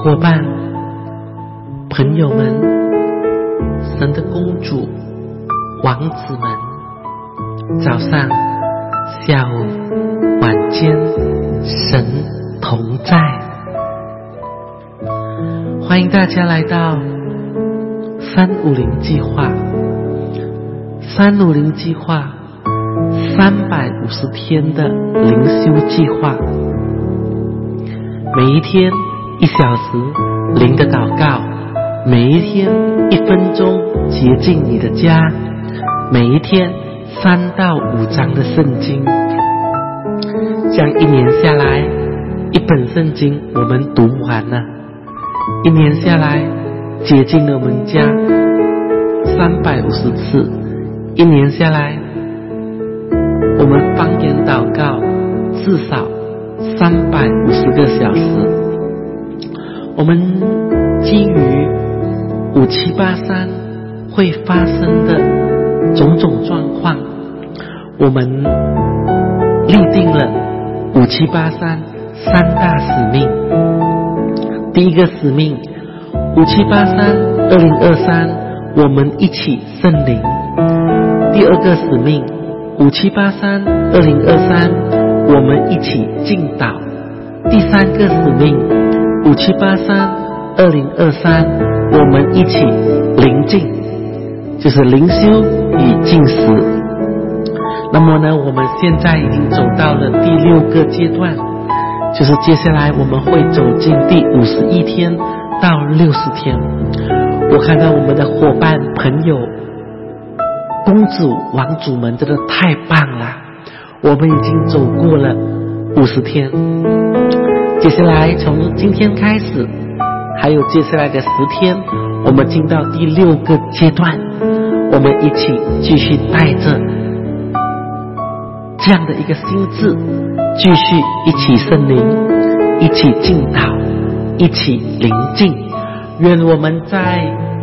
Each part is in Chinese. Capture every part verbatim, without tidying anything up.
伙伴、朋友们、神的公主、王子们，早上、下午、晚间，神同在。欢迎大家来到三五零计划。三五零计划，三百五十天的灵修计划。每一天一小时灵的祷告，每一天一分钟洁净你的家，每一天三到五章的圣经。这样一年下来，一本圣经我们读完了，一年下来洁净了我们家三百五十次，一年下来我们方言祷告至少三百五十个小时。我们基于五七八三会发生的种种状况，我们立定了五七八三三大使命。第一个使命，五七八三二零二三我们一起圣灵。第二个使命，五七八三二零二三我们一起敬祷。第三个使命，五七八三二零二三我们一起灵敬，就是灵修与禁食。那么呢，我们现在已经走到了第六个阶段，就是接下来我们会走进第五十一天到六十天。我看到我们的伙伴、朋友、公主、王主们真的太棒了，我们已经走过了五十天。接下来从今天开始，还有接下来的十天，我们进到第六个阶段，我们一起继续带着这样的一个心智，继续一起圣灵，一起敬祷，一起灵敬。愿我们在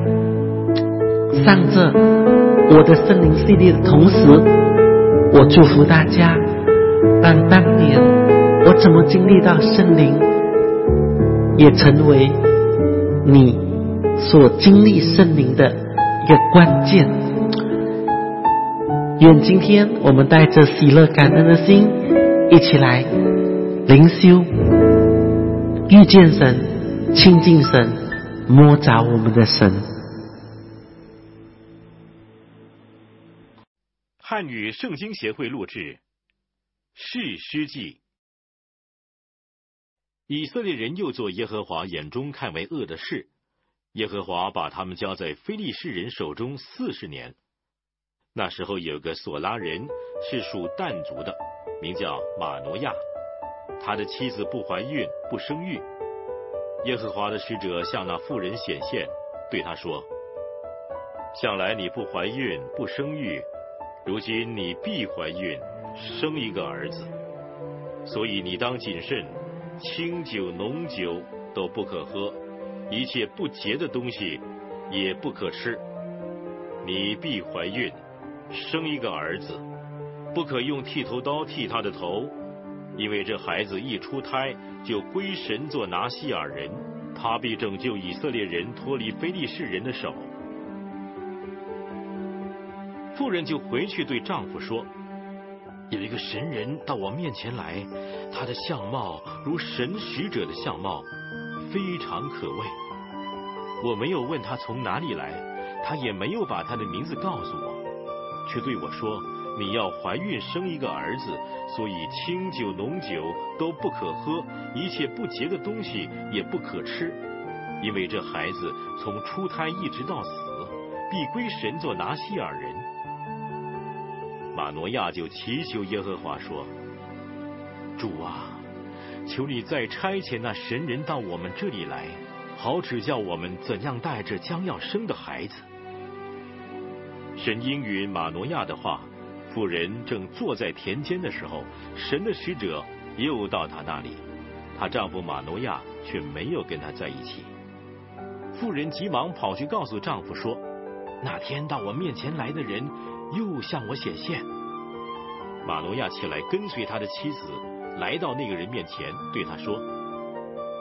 上着我的圣灵系列的同时，我祝福大家，让当年我怎么经历到圣灵，也成为你所经历圣灵的一个关键。愿今天我们带着喜乐感恩的心，一起来灵修，遇见神，亲近神，摸着我们的神。 汉语圣经协会录制士师记。以色列人又做耶和华眼中看为恶的事，耶和华把他们交在非利士人手中四十年。那时候有个索拉人是属但族的，名叫马挪亚，他的妻子不怀孕不生育。耶和华的使者向那妇人显现，对他说：向来你不怀孕不生育，如今你必怀孕生一个儿子，所以你当谨慎，清酒浓酒都不可喝，一切不洁的东西也不可吃。你必怀孕生一个儿子，不可用剃头刀剃他的头，因为这孩子一出胎就归神做拿西尔人，他必拯救以色列人脱离非利士人的手。妇人就回去对丈夫说：有一个神人到我面前来，他的相貌如神使者的相貌，非常可畏。我没有问他从哪里来，他也没有把他的名字告诉我，却对我说：你要怀孕生一个儿子，所以清酒浓酒都不可喝，一切不洁的东西也不可吃，因为这孩子从出胎一直到死，必归神做拿西尔人。马挪亚就祈求耶和华说：主啊，求你再差遣那神人到我们这里来，好指教我们怎样带着将要生的孩子。神应允马挪亚的话，妇人正坐在田间的时候，神的使者又到她那里，她丈夫马挪亚却没有跟她在一起。妇人急忙跑去告诉丈夫说：那天到我面前来的人又向我显现。马挪亚起来跟随他的妻子来到那个人面前，对他说：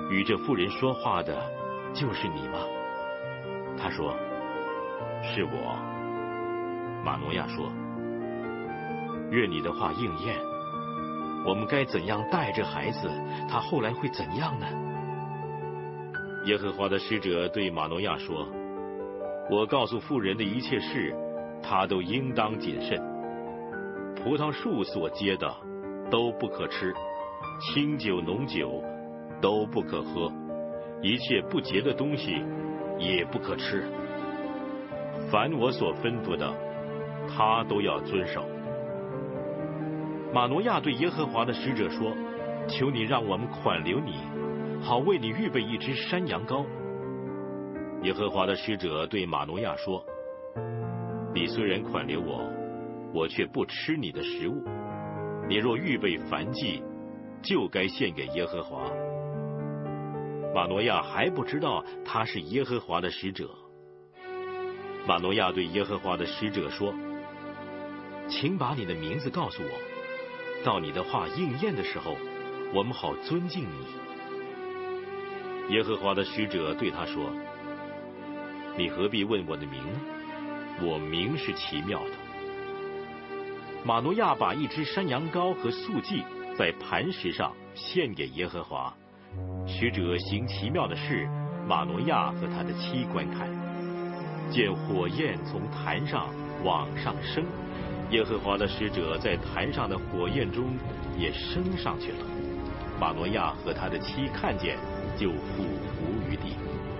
与这妇人说话的就是你吗？他说，是我。马诺亚说，愿你的话应验。我们该怎样带着孩子？他后来会怎样呢？耶和华的使者对马诺亚说，我告诉妇人的一切事，他都应当谨慎。葡萄树所结的都不可吃，清酒浓酒都不可喝，一切不洁的东西也不可吃。凡我所吩咐的，他都要遵守。马诺亚对耶和华的使者说，求你让我们款留你，好为你预备一只山羊羔。耶和华的使者对马诺亚说，你虽然款留我，我却不吃你的食物。你若预备燔祭，就该献给耶和华。马诺亚还不知道他是耶和华的使者。马诺亚对耶和华的使者说，请把你的名字告诉我，到你的话应验的时候，我们好尊敬你。耶和华的使者对他说，你何必问我的名呢？我名是奇妙的。马诺亚把一只山羊羔和素祭在磐石上献给耶和华。使者行奇妙的事，马诺亚和他的妻观看，见火焰从坛上往上升，耶和华的使者在坛上的火焰中也升上去了。马诺亚和他的妻看见，就俯伏于地。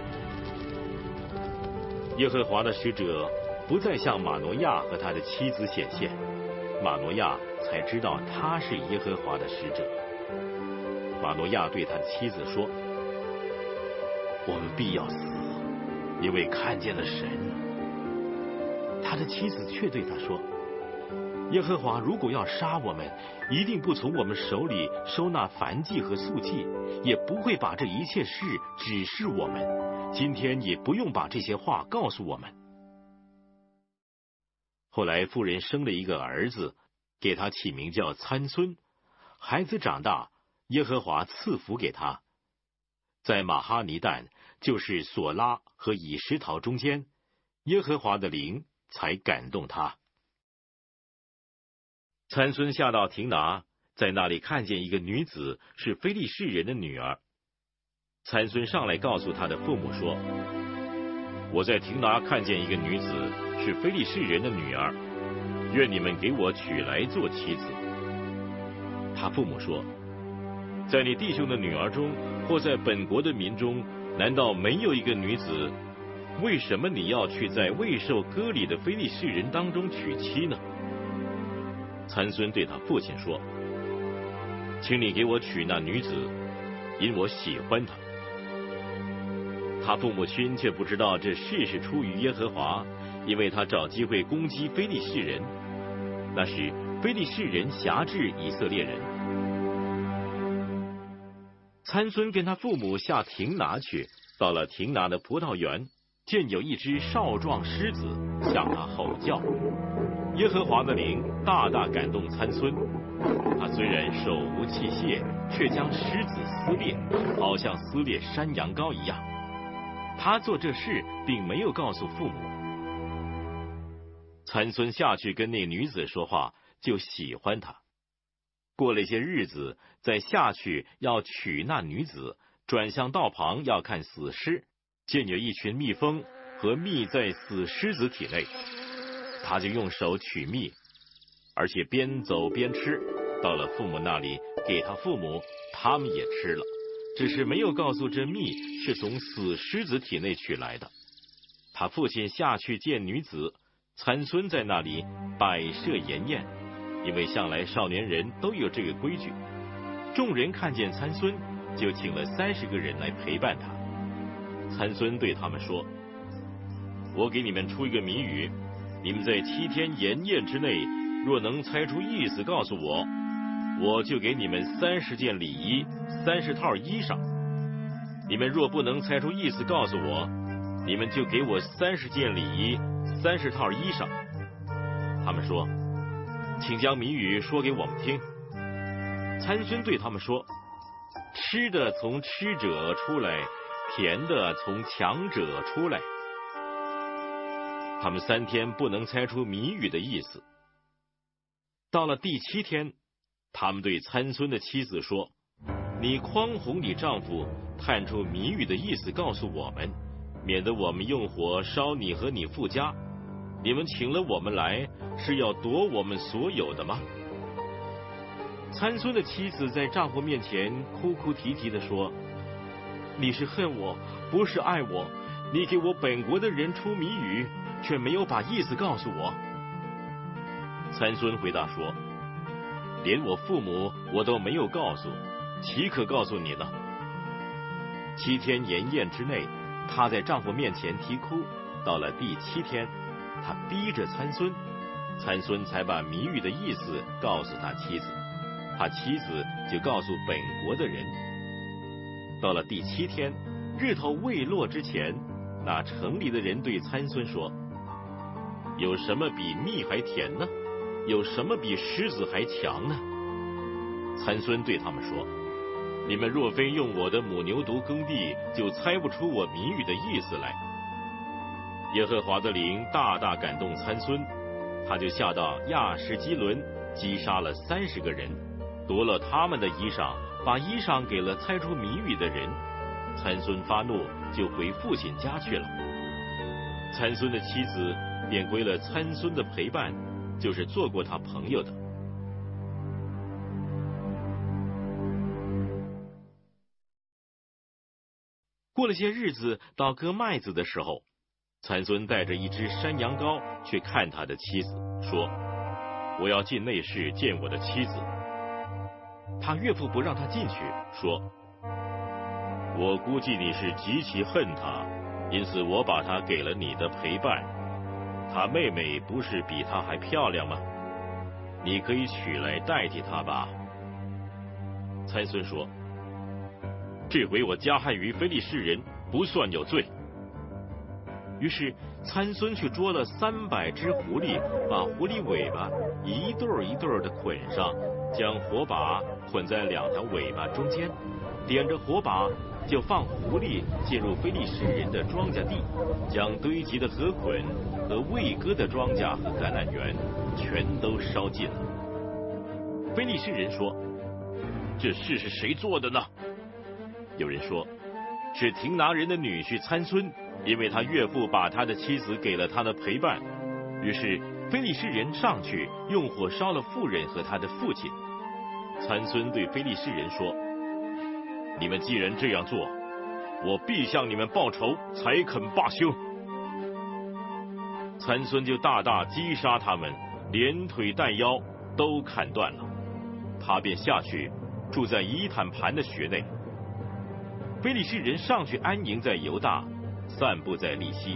耶和华的使者不再向马诺亚和他的妻子显现，马诺亚才知道他是耶和华的使者。马诺亚对他的妻子说，我们必要死，因为看见了神。他的妻子却对他说，耶和华如果要杀我们，一定不从我们手里收纳燔祭和素祭，也不会把这一切事指示我们，今天也不用把这些话告诉我们。后来妇人生了一个儿子，给他起名叫参孙。孩子长大，耶和华赐福给他，在马哈尼旦，就是索拉和以实陶中间，耶和华的灵才感动他。参孙下到亭拿，在那里看见一个女子，是非利士人的女儿。参孙上来告诉他的父母说，我在亭拿看见一个女子，是非利士人的女儿，愿你们给我娶来做妻子。他父母说，在你弟兄的女儿中，或在本国的民中，难道没有一个女子？为什么你要去在未受割礼的非利士人当中娶妻呢？参孙对他父亲说，请你给我娶那女子，因我喜欢她。他父母亲却不知道这事是出于耶和华，因为他找机会攻击非利士人。那时非利士人辖制以色列人。参孙跟他父母下亭拿去，到了亭拿的葡萄园，见有一只少壮狮子向他吼叫。耶和华的灵大大感动参孙，他虽然手无器械，却将狮子撕裂，好像撕裂山羊羔一样。他做这事并没有告诉父母。参孙下去跟那女子说话，就喜欢她。过了一些日子，再下去要娶那女子，转向道旁要看死尸，见有一群蜜蜂和蜜在死狮子体内，他就用手取蜜，而且边走边吃。到了父母那里，给他父母，他们也吃了，只是没有告诉这蜜是从死狮子体内取来的。他父亲下去见女子，参孙在那里摆设筵宴，因为向来少年人都有这个规矩。众人看见参孙，就请了三十个人来陪伴他。参孙对他们说，我给你们出一个谜语，你们在七天筵宴之内，若能猜出意思告诉我，我就给你们三十件礼衣，三十套衣裳。你们若不能猜出意思告诉我，你们就给我三十件礼衣，三十套衣裳。他们说，请将谜语说给我们听。参孙对他们说， 湿的从吃者出来，甜的从强者出来。他们三天不能猜出谜语的意思。到了第七天，他们对参孙的妻子说：你匡哄你丈夫，探出谜语的意思告诉我们，免得我们用火烧你和你父家。你们请了我们来，是要夺我们所有的吗？参孙的妻子在丈夫面前哭哭啼啼地说：你是恨我，不是爱我，你给我本国的人出谜语，却没有把意思告诉我。参孙回答说：连我父母我都没有告诉，岂可告诉你呢？七天筵宴之内，她在丈夫面前啼哭。到了第七天，她逼着参孙，参孙才把谜语的意思告诉他妻子，他妻子就告诉本国的人。到了第七天，日头未落之前，那城里的人对参孙说：有什么比蜜还甜呢？有什么比狮子还强呢？参孙对他们说：你们若非用我的母牛犊耕地，就猜不出我谜语的意思来。耶和华的灵大大感动参孙，他就下到亚什基伦，击杀了三十个人，夺了他们的衣裳，把衣裳给了猜出谜语的人。参孙发怒，就回父亲家去了。参孙的妻子便归了参孙的陪伴，就是做过他朋友的。过了些日子，到割麦子的时候，参孙带着一只山羊羔去看他的妻子，说：我要进内室见我的妻子。他岳父不让他进去，说：我估计你是极其恨他，因此我把他给了你的陪伴。他妹妹不是比他还漂亮吗？你可以娶来代替他吧。参孙说：这回我加害于非利士人，不算有罪。于是参孙去捉了三百只狐狸，把狐狸尾巴一对一对的捆上，将火把捆在两条尾巴中间，点着火把，就放狐狸进入非利士人的庄稼地，将堆积的禾捆和未割的庄稼和橄榄园全都烧尽了。非利士人说：这事是谁做的呢？有人说：是亭拿人的女婿参孙，因为他岳父把他的妻子给了他的陪伴。于是非利士人上去用火烧了妇人和他的父亲。参孙对非利士人说：你们既然这样做，我必向你们报仇，才肯罢休。参孙就大大击杀他们，连腿带腰都砍断了。他便下去住在伊坦盘的穴内。非利士人上去安营在犹大，散布在利希。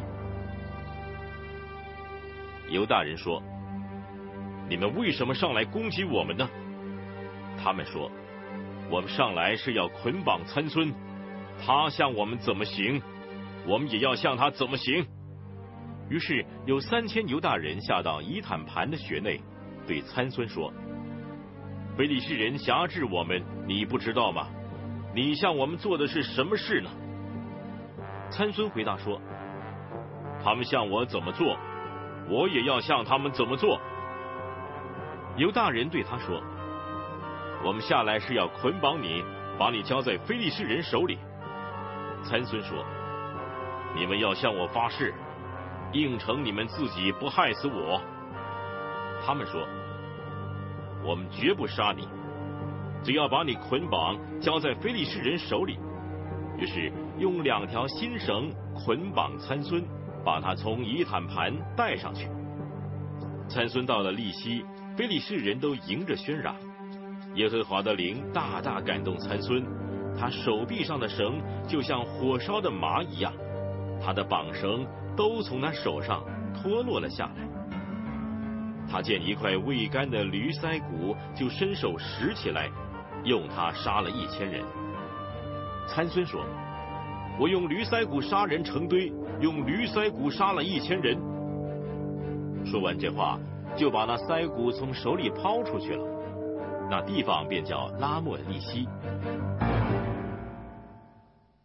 犹大人说：你们为什么上来攻击我们呢？他们说：我们上来是要捆绑参孙，他向我们怎么行，我们也要向他怎么行。于是有三千犹大人下到伊坦盘的穴内，对参孙说：非利士人辖制我们，你不知道吗？你向我们做的是什么事呢？参孙回答说：他们向我怎么做，我也要向他们怎么做。犹大人对他说：我们下来是要捆绑你，把你交在非利士人手里。参孙说：你们要向我发誓，应承你们自己不害死我。他们说：我们绝不杀你，只要把你捆绑交在非利士人手里。于是用两条新绳捆绑参孙，把他从伊坦盘带上去。参孙到了利希，非利士人都迎着喧嚷。耶和华的灵大大感动参孙，他手臂上的绳就像火烧的麻一样，他的绑绳都从他手上脱落了下来。他见一块未干的驴腮骨，就伸手拾起来，用它杀了一千人。参孙说：我用驴腮骨杀人成堆，用驴腮骨杀了一千人。说完这话，就把那腮骨从手里抛出去了，那地方便叫拉末利希。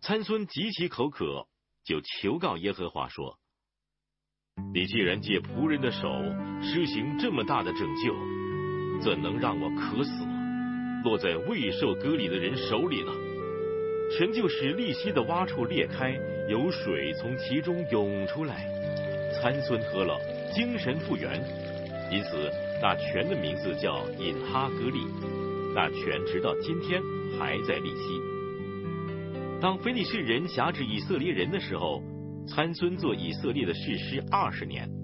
参孙极其口渴，就求告耶和华说：你既然借仆人的手施行这么大的拯救，怎能让我渴死，落在未受割礼的人手里呢？神就使利希的洼处裂开，有水从其中涌出来。参孙喝了，精神复原，因此那泉的名字叫隐哈歌利。那泉直到今天还在利希。当非利士人辖制以色列人的时候，参孙做以色列的士师二十年。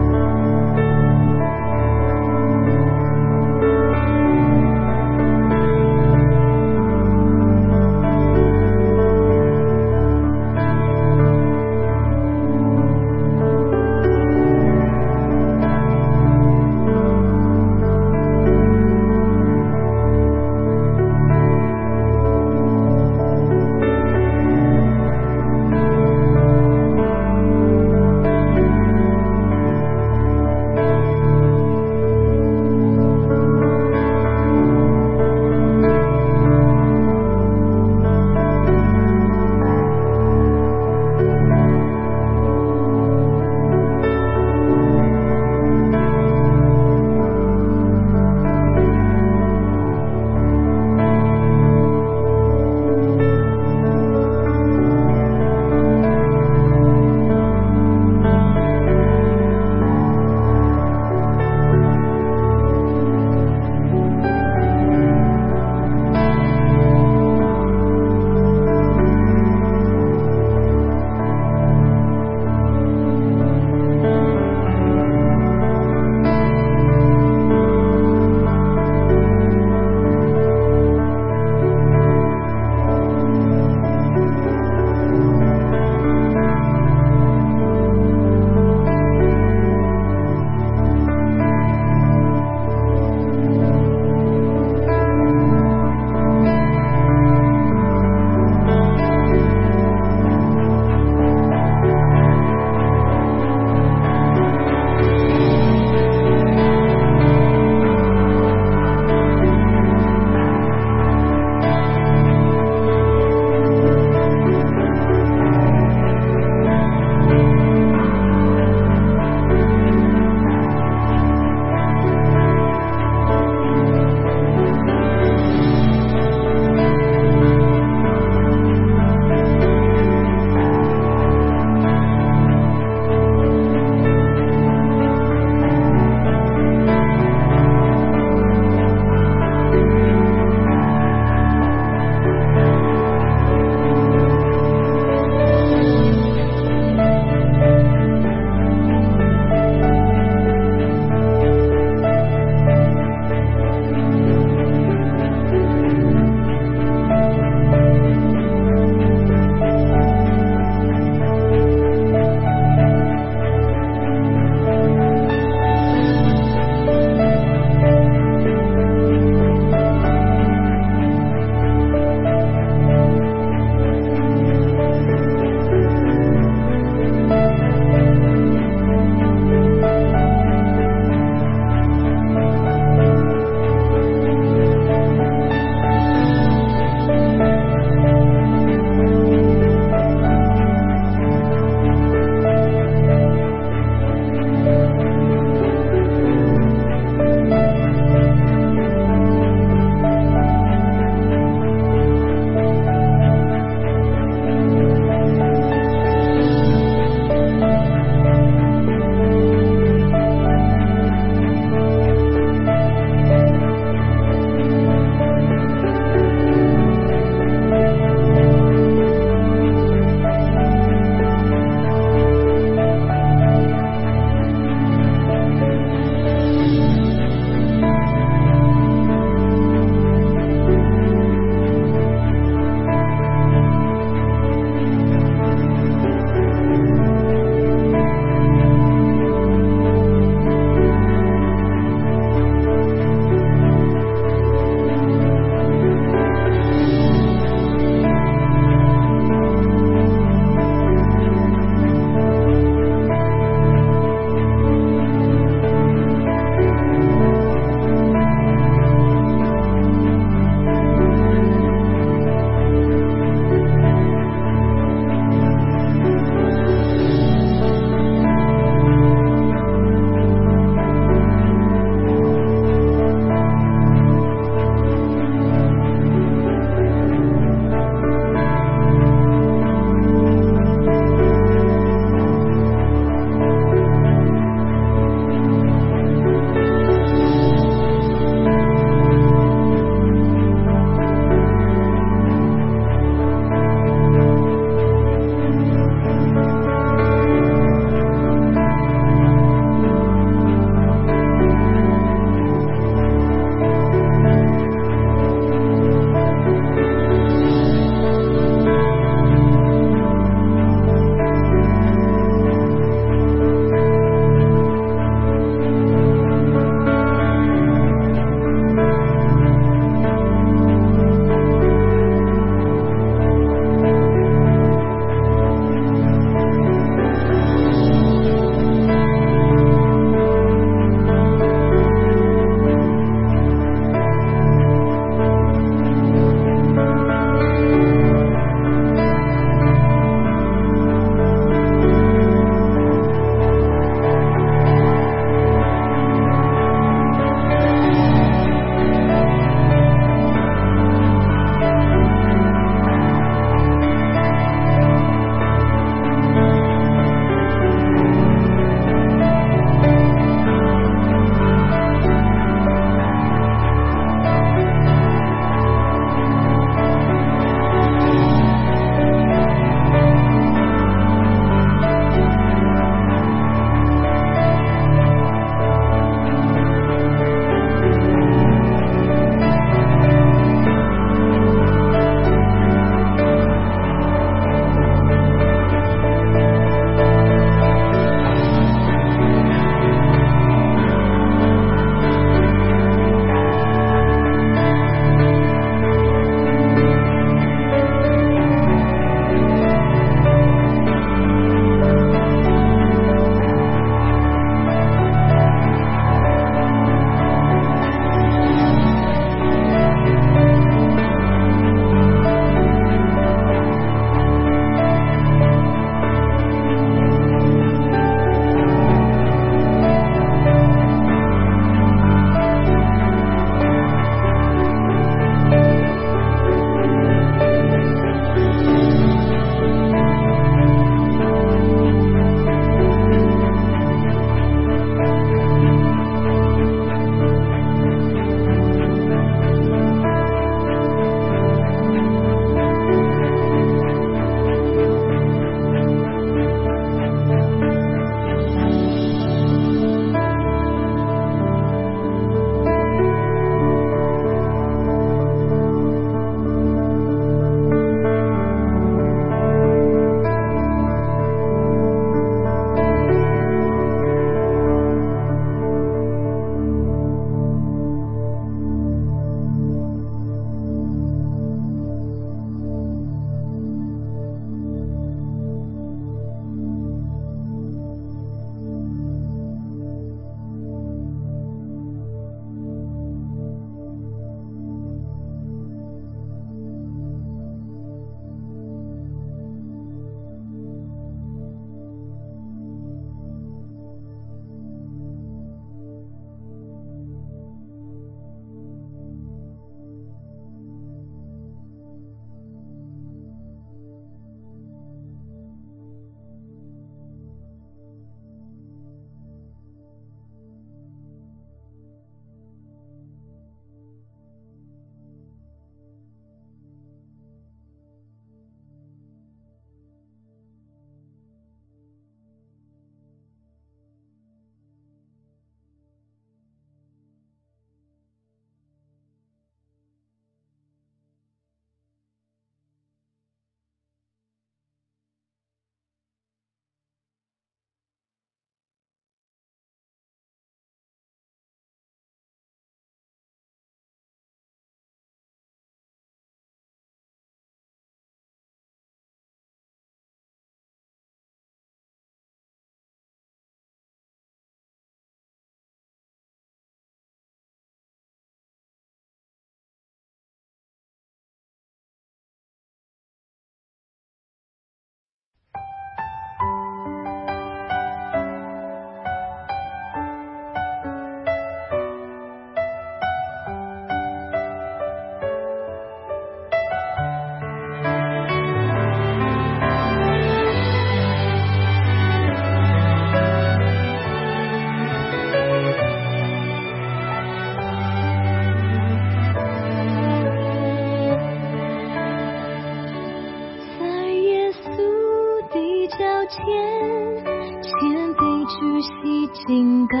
前，谦卑屈膝敬拜，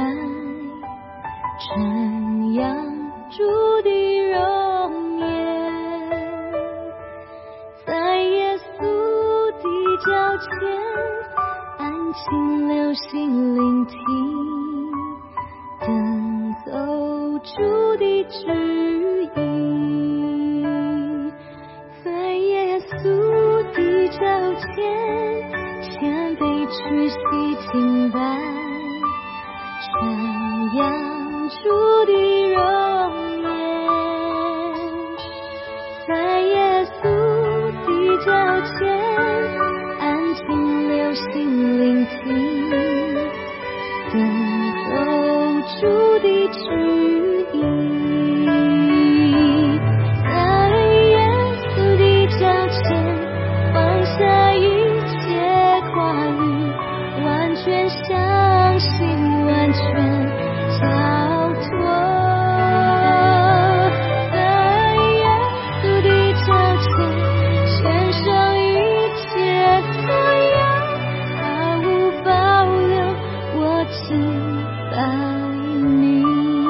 瞻仰主的容颜，在耶稣的脚前，安静留心聆听，等候主的旨意，在耶稣的脚前，谦卑屈膝敬拜，瞻仰主的容颜，在耶稣的脚前，安静留心聆听，等候主的旨意，在耶稣的脚前，放下一切挂虑，完全相信，完全交托，在耶稣的脚前，献上一切所有，毫无保留，我敬拜你。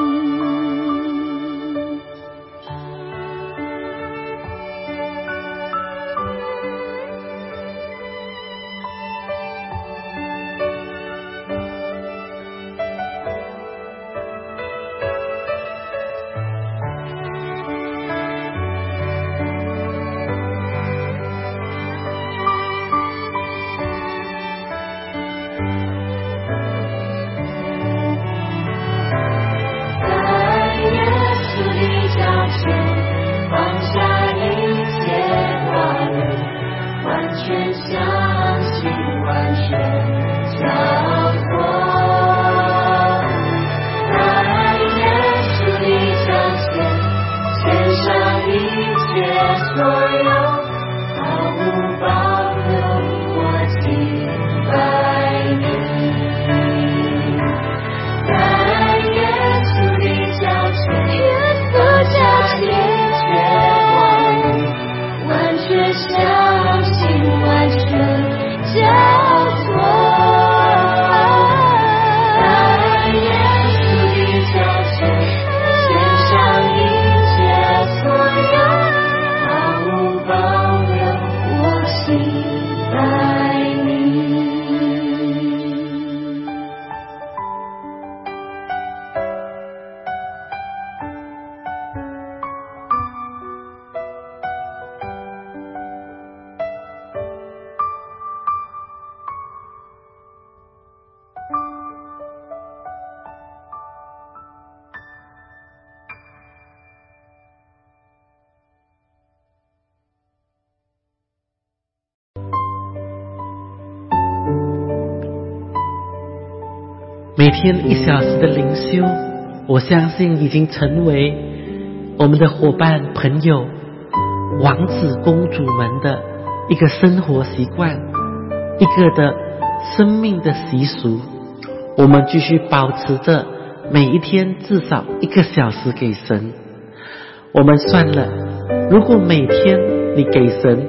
每天一小时的灵修，我相信已经成为我们的伙伴、朋友、王子公主们的一个生活习惯，一个的生命的习俗。我们继续保持着每一天至少一个小时给神。我们算了，如果每天你给神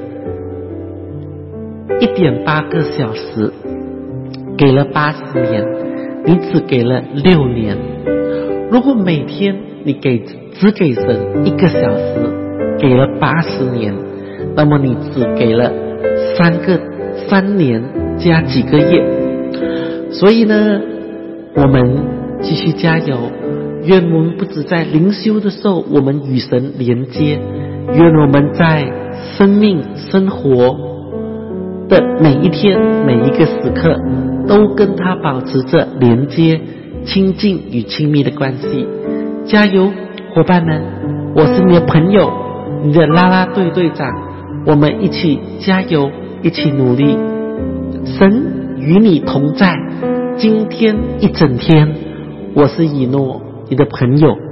一点八个小时，给了八十年，你只给了六年。如果每天你给只给神一个小时，给了八十年，那么你只给了三个三年加几个月。所以呢，我们继续加油，愿我们不只在灵修的时候我们与神连接，愿我们在生命生活的每一天每一个时刻都跟他保持着连接、亲近与亲密的关系。加油，伙伴们，我是你的朋友，你的啦啦队队长，我们一起加油，一起努力。神与你同在，今天一整天。我是以诺，你的朋友。